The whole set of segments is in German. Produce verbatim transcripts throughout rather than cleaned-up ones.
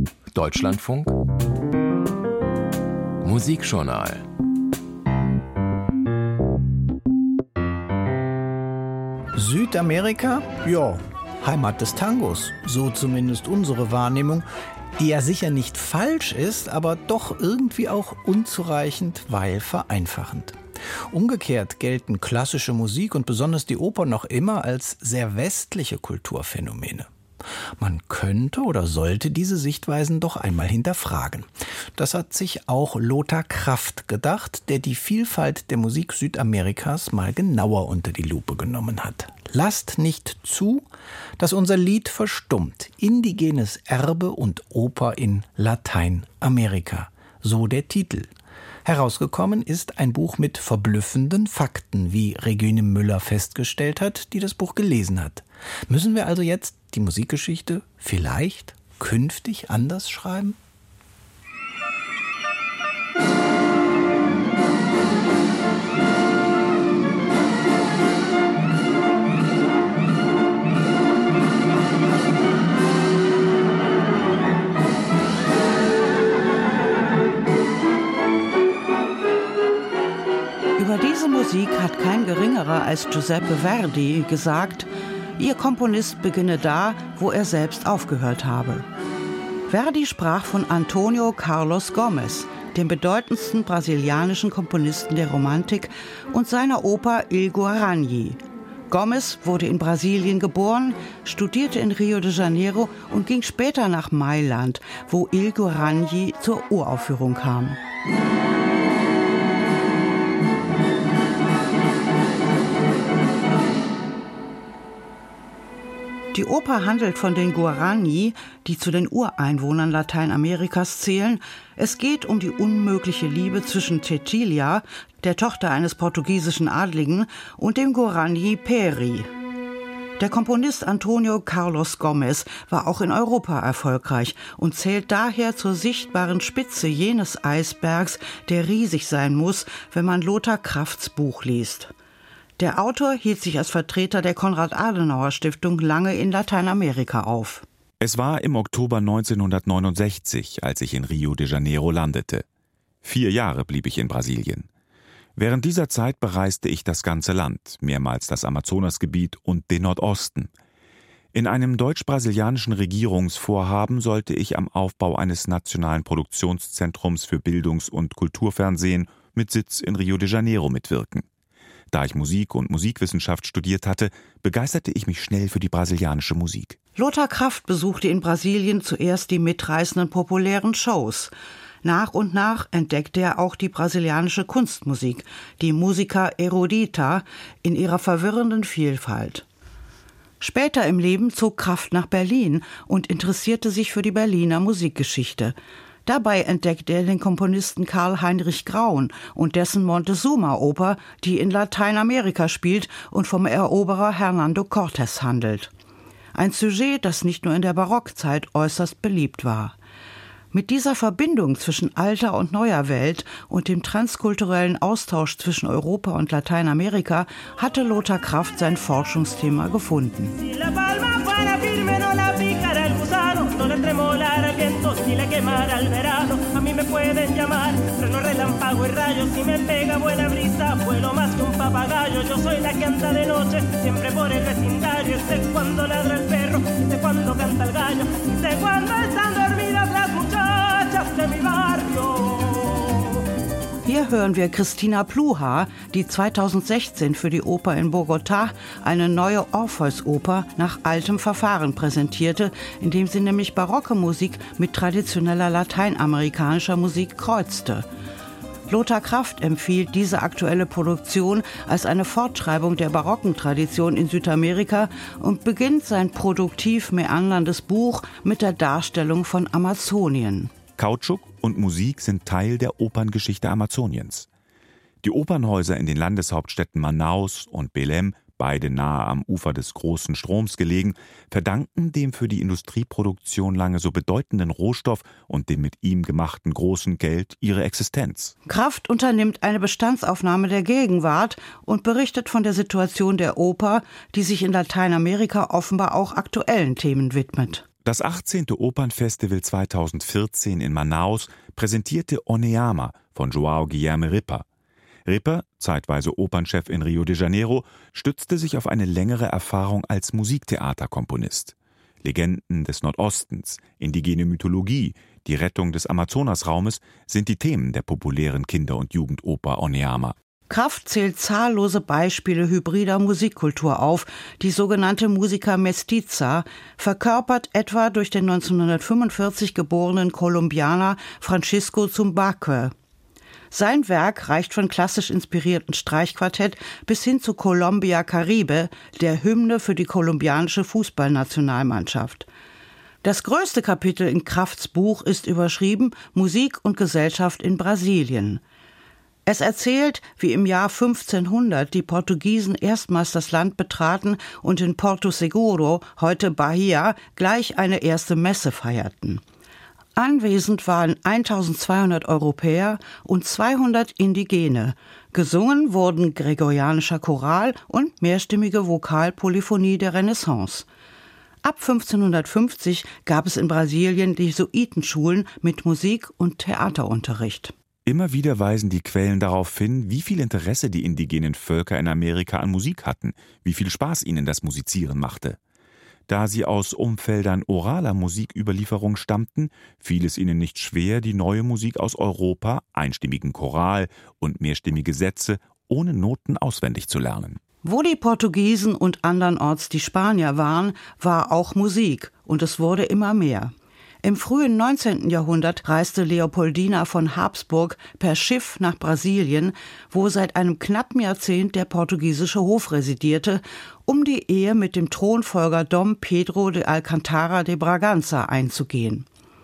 Deutschlandfunk Musikjournal. Südamerika? Ja, Heimat des Tangos, so zumindest unsere Wahrnehmung, die ja sicher nicht falsch ist, aber doch irgendwie auch unzureichend, weil vereinfachend. Umgekehrt gelten klassische Musik und besonders die Oper noch immer als sehr westliche Kulturphänomene. Man könnte oder sollte diese Sichtweisen doch einmal hinterfragen. Das hat sich auch Lothar Kraft gedacht, der die Vielfalt der Musik Südamerikas mal genauer unter die Lupe genommen hat. Lasst nicht zu, dass unser Lied verstummt. Indigenes Erbe und Oper in Lateinamerika. So der Titel. Herausgekommen ist ein Buch mit verblüffenden Fakten, wie Regine Müller festgestellt hat, die das Buch gelesen hat. Müssen wir also jetzt die Musikgeschichte vielleicht künftig anders schreiben? Über diese Musik hat kein Geringerer als Giuseppe Verdi gesagt, ihr Komponist beginne da, wo er selbst aufgehört habe. Verdi sprach von Antonio Carlos Gomes, dem bedeutendsten brasilianischen Komponisten der Romantik, und seiner Oper Il Guarani. Gomes wurde in Brasilien geboren, studierte in Rio de Janeiro und ging später nach Mailand, wo Il Guarani zur Uraufführung kam. Die Oper handelt von den Guarani, die zu den Ureinwohnern Lateinamerikas zählen. Es geht um die unmögliche Liebe zwischen Cecilia, der Tochter eines portugiesischen Adligen, und dem Guarani Peri. Der Komponist Antonio Carlos Gomes war auch in Europa erfolgreich und zählt daher zur sichtbaren Spitze jenes Eisbergs, der riesig sein muss, wenn man Lothar Krafts Buch liest. Der Autor hielt sich als Vertreter der Konrad-Adenauer-Stiftung lange in Lateinamerika auf. Es war im Oktober neunzehnhundertneunundsechzig, als ich in Rio de Janeiro landete. Vier Jahre blieb ich in Brasilien. Während dieser Zeit bereiste ich das ganze Land, mehrmals das Amazonasgebiet und den Nordosten. In einem deutsch-brasilianischen Regierungsvorhaben sollte ich am Aufbau eines nationalen Produktionszentrums für Bildungs- und Kulturfernsehen mit Sitz in Rio de Janeiro mitwirken. Da ich Musik und Musikwissenschaft studiert hatte, begeisterte ich mich schnell für die brasilianische Musik. Lothar Kraft besuchte in Brasilien zuerst die mitreißenden populären Shows. Nach und nach entdeckte er auch die brasilianische Kunstmusik, die Musica Erudita, in ihrer verwirrenden Vielfalt. Später im Leben zog Kraft nach Berlin und interessierte sich für die Berliner Musikgeschichte. Dabei entdeckte er den Komponisten Karl Heinrich Graun und dessen Montezuma-Oper, die in Lateinamerika spielt und vom Eroberer Hernando Cortés handelt. Ein Sujet, das nicht nur in der Barockzeit äußerst beliebt war. Mit dieser Verbindung zwischen alter und neuer Welt und dem transkulturellen Austausch zwischen Europa und Lateinamerika hatte Lothar Kraft sein Forschungsthema gefunden. Hier hören wir Christina Pluhar, die zweitausendsechzehn für die Oper in Bogotá eine neue Orpheus-Oper nach altem Verfahren präsentierte, indem sie nämlich barocke Musik mit traditioneller lateinamerikanischer Musik kreuzte. Lothar Kraft empfiehlt diese aktuelle Produktion als eine Fortschreibung der barocken Tradition in Südamerika und beginnt sein produktiv meanderndes Buch mit der Darstellung von Amazonien. Kautschuk und Musik sind Teil der Operngeschichte Amazoniens. Die Opernhäuser in den Landeshauptstädten Manaus und Belém, beide nahe am Ufer des großen Stroms gelegen, verdanken dem für die Industrieproduktion lange so bedeutenden Rohstoff und dem mit ihm gemachten großen Geld ihre Existenz. Kraft unternimmt eine Bestandsaufnahme der Gegenwart und berichtet von der Situation der Oper, die sich in Lateinamerika offenbar auch aktuellen Themen widmet. Das achtzehnte Opernfestival zweitausendvierzehn in Manaus präsentierte Oneama von João Guilherme Ripper. Ripper, zeitweise Opernchef in Rio de Janeiro, stützte sich auf eine längere Erfahrung als Musiktheaterkomponist. Legenden des Nordostens, indigene Mythologie, die Rettung des Amazonasraumes sind die Themen der populären Kinder- und Jugendoper Oneama. Kraft zählt zahllose Beispiele hybrider Musikkultur auf. Die sogenannte Musica Mestiza verkörpert etwa durch den neunzehnhundertfünfundvierzig geborenen Kolumbianer Francisco Zumbaque. Sein Werk reicht von klassisch inspirierten Streichquartett bis hin zu Colombia Caribe, der Hymne für die kolumbianische Fußballnationalmannschaft. Das größte Kapitel in Krafts Buch ist überschrieben Musik und Gesellschaft in Brasilien. Es erzählt, wie im Jahr fünfzehnhundert die Portugiesen erstmals das Land betraten und in Porto Seguro, heute Bahia, gleich eine erste Messe feierten. Anwesend waren eintausendzweihundert Europäer und zweihundert Indigene. Gesungen wurden gregorianischer Choral und mehrstimmige Vokalpolyphonie der Renaissance. Ab fünfzehnhundertfünfzig gab es in Brasilien die Jesuitenschulen mit Musik- und Theaterunterricht. Immer wieder weisen die Quellen darauf hin, wie viel Interesse die indigenen Völker in Amerika an Musik hatten, wie viel Spaß ihnen das Musizieren machte. Da sie aus Umfeldern oraler Musiküberlieferung stammten, fiel es ihnen nicht schwer, die neue Musik aus Europa, einstimmigen Choral und mehrstimmige Sätze ohne Noten auswendig zu lernen. Wo die Portugiesen und andernorts die Spanier waren, war auch Musik, und es wurde immer mehr. Im frühen neunzehnten Jahrhundert reiste Leopoldina von Habsburg per Schiff nach Brasilien, wo seit einem knappen Jahrzehnt der portugiesische Hof residierte, um die Ehe mit dem Thronfolger Dom Pedro de Alcântara de Bragança einzugehen.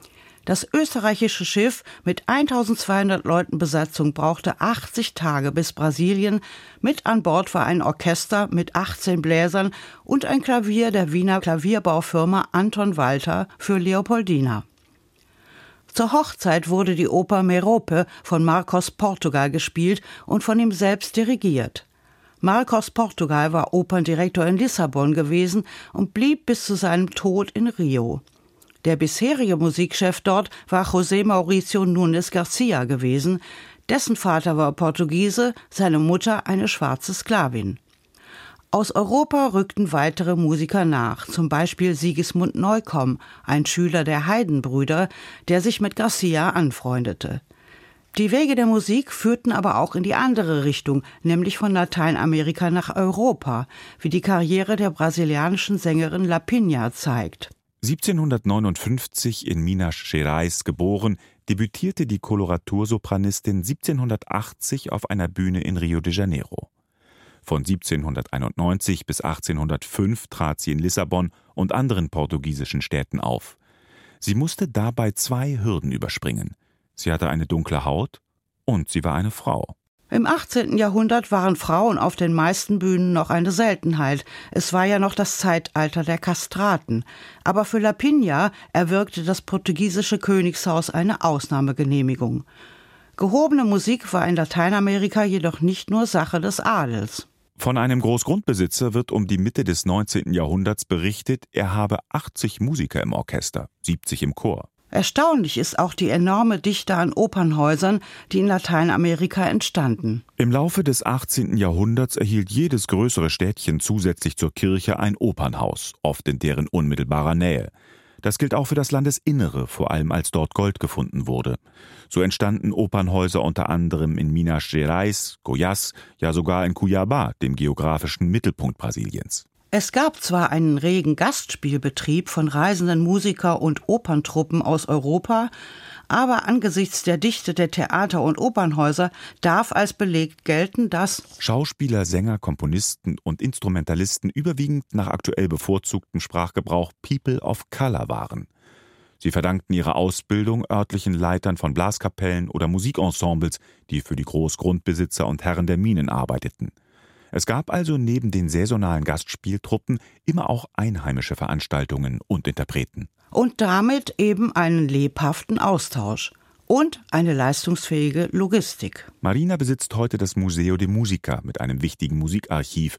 Das österreichische Schiff mit eintausendzweihundert Leuten Besatzung brauchte achtzig Tage bis Brasilien. Mit an Bord war ein Orchester mit achtzehn Bläsern und ein Klavier der Wiener Klavierbaufirma Anton Walter für Leopoldina. Zur Hochzeit wurde die Oper Merope von Marcos Portugal gespielt und von ihm selbst dirigiert. Marcos Portugal war Operndirektor in Lissabon gewesen und blieb bis zu seinem Tod in Rio. Der bisherige Musikchef dort war José Mauricio Nunes Garcia gewesen. Dessen Vater war Portugiese, seine Mutter eine schwarze Sklavin. Aus Europa rückten weitere Musiker nach, zum Beispiel Sigismund Neukomm, ein Schüler der Haydn-Brüder, der sich mit Garcia anfreundete. Die Wege der Musik führten aber auch in die andere Richtung, nämlich von Lateinamerika nach Europa, wie die Karriere der brasilianischen Sängerin La Piña zeigt. siebzehnhundertneunundfünfzig in Minas Gerais geboren, debütierte die Koloratursopranistin siebzehnhundertachtzig auf einer Bühne in Rio de Janeiro. Von siebzehnhunderteinundneunzig bis achtzehnhundertfünf trat sie in Lissabon und anderen portugiesischen Städten auf. Sie musste dabei zwei Hürden überspringen. Sie hatte eine dunkle Haut und sie war eine Frau. Im achtzehnten Jahrhundert waren Frauen auf den meisten Bühnen noch eine Seltenheit. Es war ja noch das Zeitalter der Kastraten. Aber für La Piña erwirkte das portugiesische Königshaus eine Ausnahmegenehmigung. Gehobene Musik war in Lateinamerika jedoch nicht nur Sache des Adels. Von einem Großgrundbesitzer wird um die Mitte des neunzehnten Jahrhunderts berichtet, er habe achtzig Musiker im Orchester, siebzig im Chor. Erstaunlich ist auch die enorme Dichte an Opernhäusern, die in Lateinamerika entstanden. Im Laufe des achtzehnten Jahrhunderts erhielt jedes größere Städtchen zusätzlich zur Kirche ein Opernhaus, oft in deren unmittelbarer Nähe. Das gilt auch für das Landesinnere, vor allem als dort Gold gefunden wurde. So entstanden Opernhäuser unter anderem in Minas Gerais, Goiás, ja sogar in Cuiabá, dem geografischen Mittelpunkt Brasiliens. Es gab zwar einen regen Gastspielbetrieb von reisenden Musiker- und Operntruppen aus Europa, aber angesichts der Dichte der Theater- und Opernhäuser darf als belegt gelten, dass Schauspieler, Sänger, Komponisten und Instrumentalisten überwiegend nach aktuell bevorzugtem Sprachgebrauch People of Color waren. Sie verdankten ihre Ausbildung örtlichen Leitern von Blaskapellen oder Musikensembles, die für die Großgrundbesitzer und Herren der Minen arbeiteten. Es gab also neben den saisonalen Gastspieltruppen immer auch einheimische Veranstaltungen und Interpreten. Und damit eben einen lebhaften Austausch und eine leistungsfähige Logistik. Marina besitzt heute das Museo de Música mit einem wichtigen Musikarchiv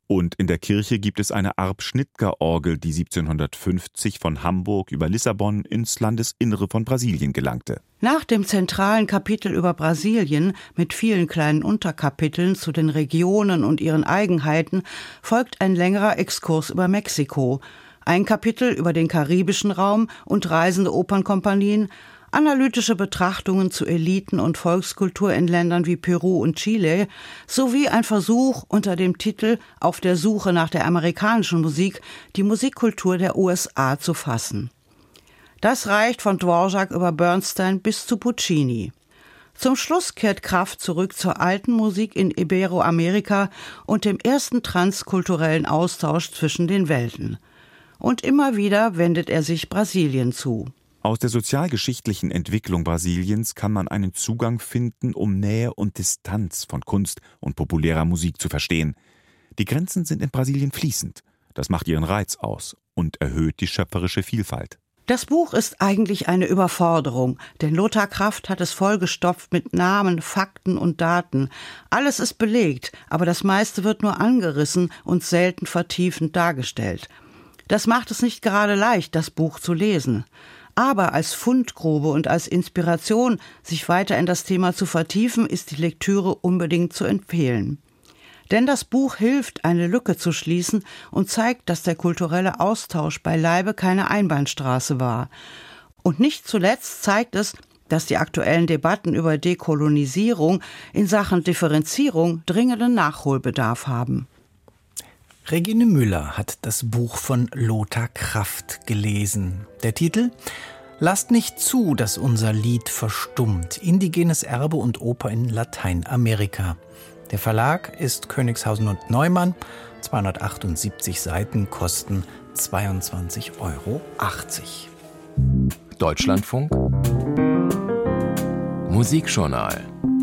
Und in der Kirche gibt es eine Arp-Schnitger-Orgel, die siebzehnhundertfünfzig von Hamburg über Lissabon ins Landesinnere von Brasilien gelangte. Nach dem zentralen Kapitel über Brasilien mit vielen kleinen Unterkapiteln zu den Regionen und ihren Eigenheiten folgt ein längerer Exkurs über Mexiko, ein Kapitel über den karibischen Raum und reisende Opernkompanien, analytische Betrachtungen zu Eliten- und Volkskultur in Ländern wie Peru und Chile sowie ein Versuch unter dem Titel »Auf der Suche nach der amerikanischen Musik« die Musikkultur der U S A zu fassen. Das reicht von Dvorak über Bernstein bis zu Puccini. Zum Schluss kehrt Kraft zurück zur alten Musik in Iberoamerika und dem ersten transkulturellen Austausch zwischen den Welten. Und immer wieder wendet er sich Brasilien zu. Aus der sozialgeschichtlichen Entwicklung Brasiliens kann man einen Zugang finden, um Nähe und Distanz von Kunst und populärer Musik zu verstehen. Die Grenzen sind in Brasilien fließend. Das macht ihren Reiz aus und erhöht die schöpferische Vielfalt. Das Buch ist eigentlich eine Überforderung, denn Lothar Kraft hat es vollgestopft mit Namen, Fakten und Daten. Alles ist belegt, aber das meiste wird nur angerissen und selten vertiefend dargestellt. Das macht es nicht gerade leicht, das Buch zu lesen. Aber als Fundgrube und als Inspiration, sich weiter in das Thema zu vertiefen, ist die Lektüre unbedingt zu empfehlen. Denn das Buch hilft, eine Lücke zu schließen und zeigt, dass der kulturelle Austausch beileibe keine Einbahnstraße war. Und nicht zuletzt zeigt es, dass die aktuellen Debatten über Dekolonisierung in Sachen Differenzierung dringenden Nachholbedarf haben. Regine Müller hat das Buch von Lothar Kraft gelesen. Der Titel: »Lasst nicht zu, dass unser Lied verstummt. Indigenes Erbe und Oper in Lateinamerika.« Der Verlag ist Königshausen und Neumann. zweihundertachtundsiebzig Seiten kosten zweiundzwanzig Euro achtzig. Deutschlandfunk Musikjournal.